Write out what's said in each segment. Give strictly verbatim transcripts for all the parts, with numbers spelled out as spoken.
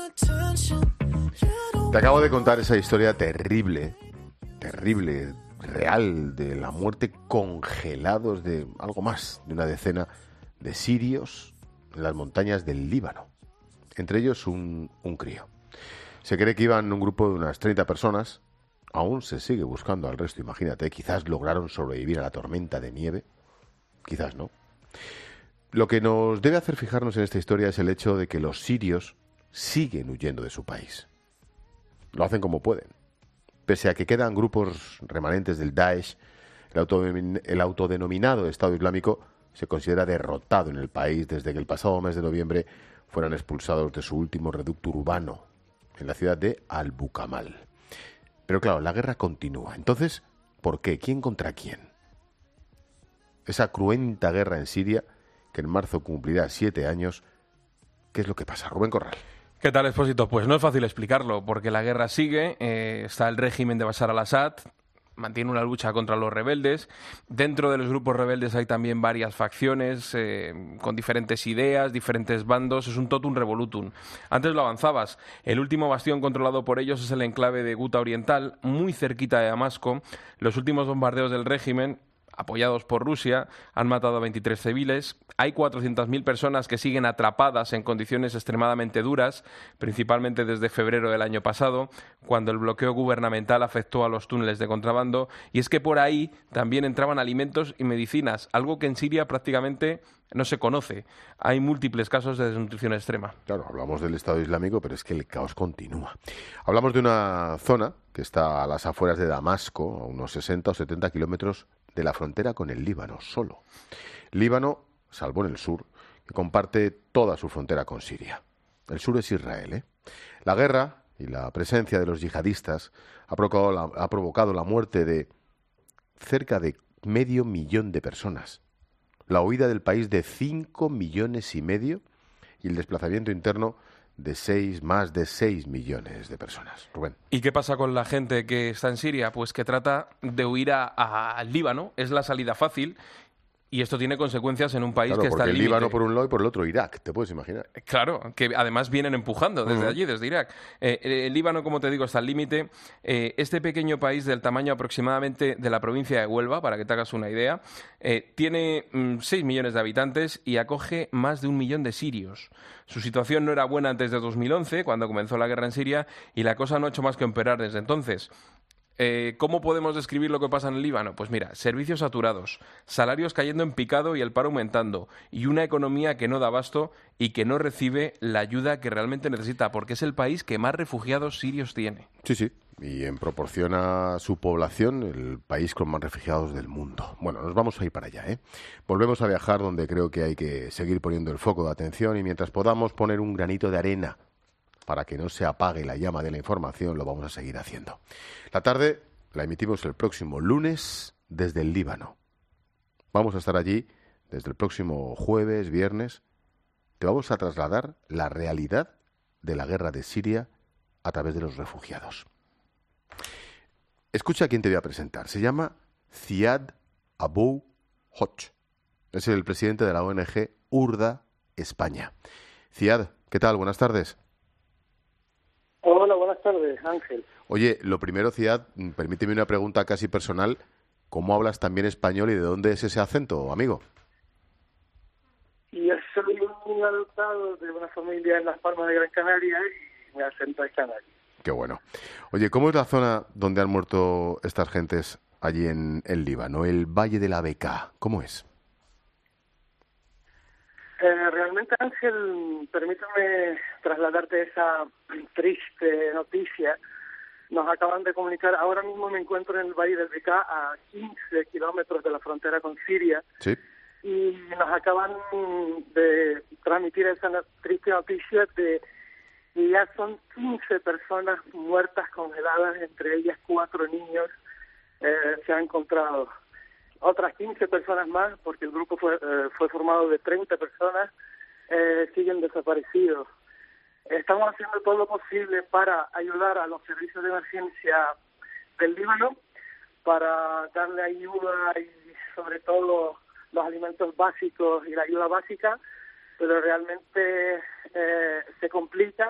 Te acabo de contar esa historia terrible, terrible, real, de la muerte congelados de algo más de una decena de sirios en las montañas del Líbano. Entre ellos un, un crío. Se cree que iban un grupo de unas treinta personas. Aún se sigue buscando al resto, imagínate. Quizás lograron sobrevivir a la tormenta de nieve. Quizás no. Lo que nos debe hacer fijarnos en esta historia es el hecho de que los sirios siguen huyendo de su país. Lo hacen como pueden. Pese a que quedan grupos remanentes del Daesh, el, autodenom- el autodenominado Estado Islámico se considera derrotado en el país desde que el pasado mes de noviembre fueran expulsados de su último reducto urbano, en la ciudad de Al-Bukamal. Pero claro, la guerra continúa. Entonces, ¿por qué? ¿Quién contra quién? Esa cruenta guerra en Siria, que en marzo cumplirá siete años, ¿qué es lo que pasa? Rubén Corral. ¿Qué tal, Expósito? Pues no es fácil explicarlo, porque la guerra sigue, eh, está el régimen de Bashar al-Assad, mantiene una lucha contra los rebeldes. Dentro de los grupos rebeldes hay también varias facciones eh, con diferentes ideas, diferentes bandos. Es un totum revolutum. Antes lo avanzabas. El último bastión controlado por ellos es el enclave de Guta Oriental, muy cerquita de Damasco. Los últimos bombardeos del régimen, apoyados por Rusia, han matado a veintitrés civiles. Hay cuatrocientas mil personas que siguen atrapadas en condiciones extremadamente duras, principalmente desde febrero del año pasado, cuando el bloqueo gubernamental afectó a los túneles de contrabando. Y es que por ahí también entraban alimentos y medicinas, algo que en Siria prácticamente no se conoce. Hay múltiples casos de desnutrición extrema. Claro, hablamos del Estado Islámico, pero es que el caos continúa. Hablamos de una zona que está a las afueras de Damasco, a unos sesenta o setenta kilómetros de la frontera con el Líbano, solo. Líbano, salvo en el sur, que comparte toda su frontera con Siria. El sur es Israel, ¿eh? La guerra y la presencia de los yihadistas ha provocado la, ha provocado la muerte de cerca de medio millón de personas, la huida del país de cinco millones y medio y el desplazamiento interno de seis, más de seis millones de personas. Rubén. ¿Y qué pasa con la gente que está en Siria? Pues que trata de huir al Líbano, es la salida fácil. Y esto tiene consecuencias en un país Claro, que está porque al el límite. Líbano por un lado y por el otro Irak, te puedes imaginar. Claro, que además vienen empujando desde Uh-huh. allí, desde Irak. Eh, el Líbano, como te digo, está al límite. Eh, este pequeño país del tamaño aproximadamente de la provincia de Huelva, para que te hagas una idea, eh, tiene mm, seis millones de habitantes y acoge más de un millón de sirios. Su situación no era buena antes de dos mil once, cuando comenzó la guerra en Siria, y la cosa no ha hecho más que empeorar desde entonces. Eh, ¿Cómo podemos describir lo que pasa en el Líbano? Pues mira, servicios saturados, salarios cayendo en picado y el paro aumentando, y una economía que no da abasto y que no recibe la ayuda que realmente necesita, porque es el país que más refugiados sirios tiene. Sí, sí, y en proporción a su población, el país con más refugiados del mundo. Bueno, nos vamos a ir para allá, ¿eh? Volvemos a viajar donde creo que hay que seguir poniendo el foco de atención y mientras podamos poner un granito de arena para que no se apague la llama de la información, lo vamos a seguir haciendo. La tarde la emitimos el próximo lunes desde el Líbano. Vamos a estar allí desde el próximo jueves, viernes. Te vamos a trasladar la realidad de la guerra de Siria a través de los refugiados. Escucha a quién te voy a presentar. Se llama Ziad Abou Hoch. Es el presidente de la O N G Urda España. Ziad, ¿qué tal? Buenas tardes. Hola, buenas tardes, Ángel. Oye, lo primero, Ziad, permíteme una pregunta casi personal. ¿Cómo hablas también español y de dónde es ese acento, amigo? Yo soy un adoptado de una familia en Las Palmas de Gran Canaria y mi acento es canario. Qué bueno. Oye, ¿cómo es la zona donde han muerto estas gentes allí en el Líbano? El Valle de la Bekaa, ¿cómo es? Eh, realmente, Ángel, permítame trasladarte esa triste noticia. Nos acaban de comunicar, ahora mismo me encuentro en el Valle del Bekaa, a quince kilómetros de la frontera con Siria. Sí. Y nos acaban de transmitir esa triste noticia de que ya son quince personas muertas congeladas, entre ellas cuatro niños eh, se han encontrado. Otras quince personas más, porque el grupo fue, eh, fue formado de treinta personas, eh, siguen desaparecidos. Estamos haciendo todo lo posible para ayudar a los servicios de emergencia del Líbano, para darle ayuda y sobre todo los alimentos básicos y la ayuda básica, pero realmente eh, se complica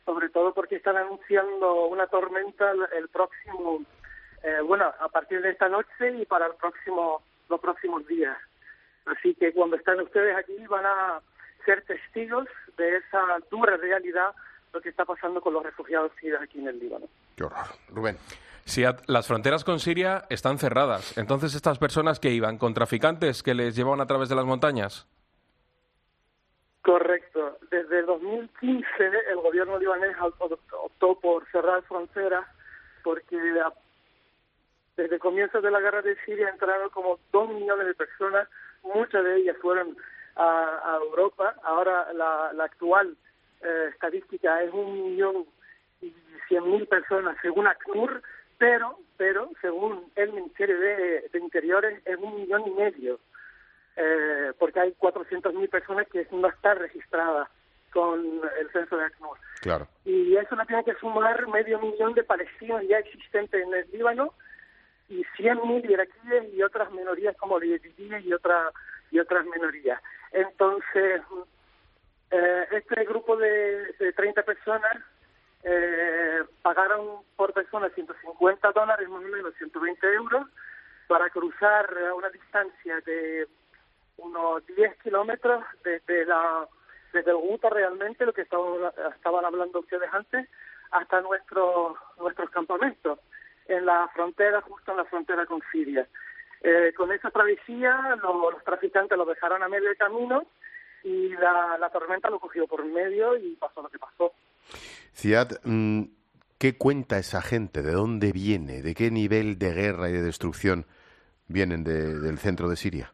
sobre todo porque están anunciando una tormenta el, el próximo, eh, bueno, a partir de esta noche y para el próximo, los próximos días. Así que cuando están ustedes aquí van a ser testigos de esa dura realidad, lo que está pasando con los refugiados sirios aquí en el Líbano. Qué horror. Rubén. Sí, las fronteras con Siria están cerradas. Entonces, ¿estas personas que iban con traficantes que les llevaban a través de las montañas? Correcto. Desde dos mil quince el gobierno libanés optó por cerrar fronteras porque desde el comienzo de la guerra de Siria entraron como dos millones de personas, muchas de ellas fueron a, a Europa. Ahora la, la actual eh, estadística es un millón y cien mil personas según ACNUR, pero pero según el Ministerio de, de Interiores es un millón y medio, eh, porque hay cuatrocientas mil personas que no están registradas con el censo de ACNUR. Claro. Y eso le tiene que sumar medio millón de palestinos ya existentes en el Líbano y cien mil iraquíes y otras minorías como yazidíes y otra y otras minorías. Entonces, eh, este grupo de, de treinta personas eh, pagaron por persona ciento cincuenta dólares, más o menos ciento veinte euros, para cruzar a una distancia de unos diez kilómetros desde la desde el Guta realmente, lo que estaban, estaban hablando ustedes antes, hasta nuestros nuestros campamentos en la frontera, justo en la frontera con Siria. Eh, con esa travesía lo, los traficantes lo dejaron a medio camino y la, la tormenta lo cogió por medio y pasó lo que pasó. Ziad, ¿qué cuenta esa gente? ¿De dónde viene? ¿De qué nivel de guerra y de destrucción vienen de, del centro de Siria?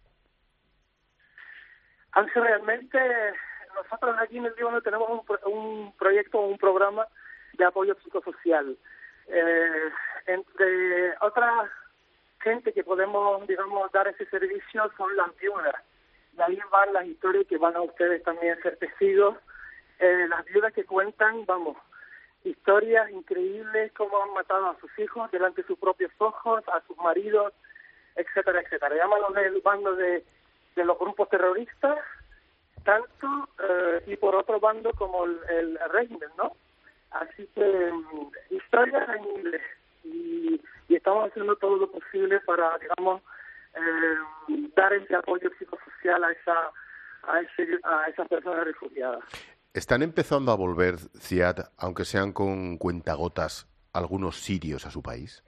Ángel, realmente nosotros aquí en el Líbano tenemos un, un proyecto, un programa de apoyo psicosocial. Eh, entre otras gente que podemos, digamos, dar ese servicio son las viudas. Y ahí van las historias que van a ustedes también ser testigos. Eh, las viudas que cuentan, vamos, historias increíbles, cómo han matado a sus hijos delante de sus propios ojos, a sus maridos, etcétera, etcétera. Llámalo del bando de, de los grupos terroristas, tanto, eh, y por otro bando como el, el régimen, ¿no? Así que um, historias increíbles y, y estamos haciendo todo lo posible para, digamos, eh, dar ese apoyo psicosocial a esa a, ese, a esas personas refugiadas. ¿Están empezando a volver, Ziad, aunque sean con cuentagotas, algunos sirios a su país?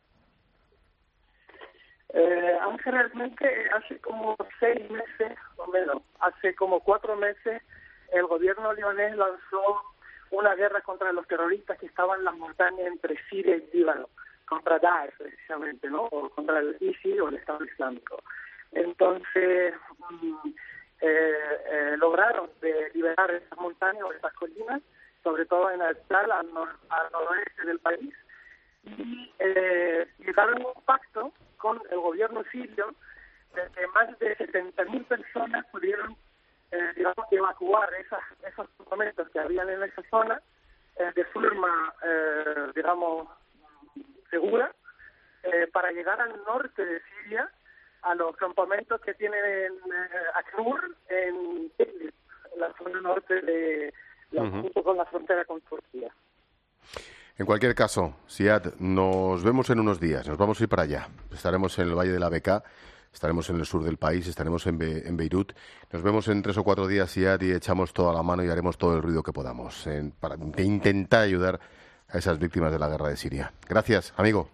Eh, aunque realmente hace como seis meses, o menos, hace como cuatro meses, el gobierno libanés lanzó una guerra contra los terroristas que estaban en las montañas entre Siria y Líbano, contra Daesh precisamente, ¿no? O contra el I S I L o el Estado Islámico. Entonces, mm, eh, eh, lograron de liberar esas montañas o esas colinas, sobre todo en Al-Tal, al, nor al noroeste del país, y eh, llegaron a un pacto con el gobierno sirio de que más de setenta mil personas pudieron Eh, digamos, evacuar esas, esos campamentos que habían en esa zona eh, de forma, eh, digamos, segura, eh, para llegar al norte de Siria, a los campamentos que tienen en eh, ACNUR, en Idlib, en la zona norte de la, uh-huh. junto con la frontera con Turquía. En cualquier caso, Ziad, nos vemos en unos días, nos vamos a ir para allá. Estaremos en el Valle de la Bekaa. Estaremos en el sur del país, estaremos en, Be en Beirut. Nos vemos en tres o cuatro días, Ziad, y echamos toda la mano y haremos todo el ruido que podamos en, para intentar ayudar a esas víctimas de la guerra de Siria. Gracias, amigo.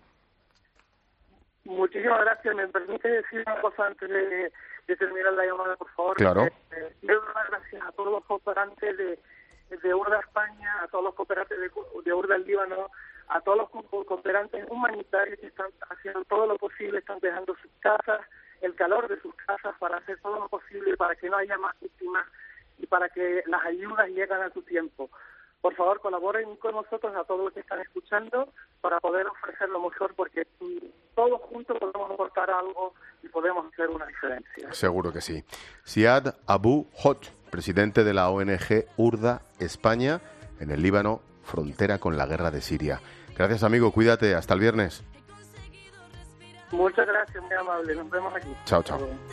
Muchísimas gracias. ¿Me permite decir una cosa antes de, de terminar la llamada, por favor? Claro. Eh, eh, quiero dar las gracias a todos los cooperantes de, de URDA España, a todos los cooperantes de, de URDA el Líbano, a todos los cooperantes humanitarios que están haciendo todo lo posible, están dejando sus casas, el calor de sus casas para hacer todo lo posible para que no haya más víctimas y para que las ayudas lleguen a su tiempo. Por favor, colaboren con nosotros, a todos los que están escuchando, para poder ofrecer lo mejor, porque todos juntos podemos aportar algo y podemos hacer una diferencia. Seguro que sí. Ziad Abu Hoj, presidente de la O N G URDA España, en el Líbano, frontera con la guerra de Siria. Gracias, amigo, cuídate, hasta el viernes. Muchas gracias, muy amable. Nos vemos aquí. Chao, chao.